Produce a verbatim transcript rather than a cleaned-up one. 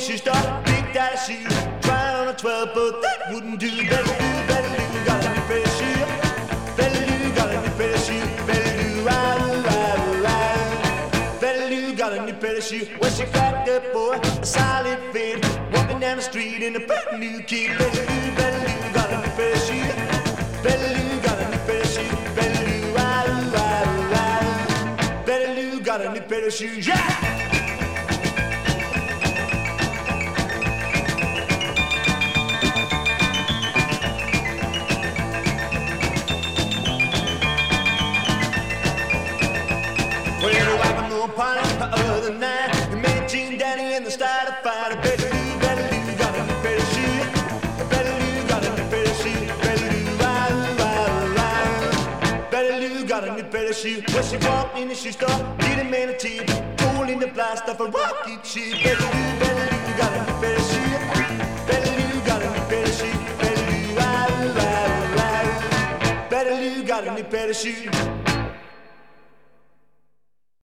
shoe store, big daddy shoe. Trying on a twelve, but that wouldn't do. Betty Lou, Betty Lou, got a new pair of shoes. Betty Lou got a new pair of shoes. Betty Lou, ride, ride, ride. Betty Lou got a new pair of shoes. Well, she got that boy a solid fit, walking down the street in a brand new kid. Betty Lou, Betty Lou got a new pair of shoes. Betty Lou got a new pair of shoes. Betty Lou, ride, ride, ride. Betty Lou got a new pair of shoes. Yeah. Other night, you met Gene Danny and the started fighting. Betty Lou, Betty Lou got a new pair of shoes. Betty Lou got a new pair of shoes. Betty Lou, ride, ride, ride. Betty Lou got a new pair of shoes. Well, she walked in the shoe store, did a man a tip, rolled in the blast of a rocket ship. Betty Lou, Betty Lou got a new pair of shoes. Betty Lou got a new pair of shoes. Betty Lou, ride, ride, ride. Betty Lou got a new pair of shoes.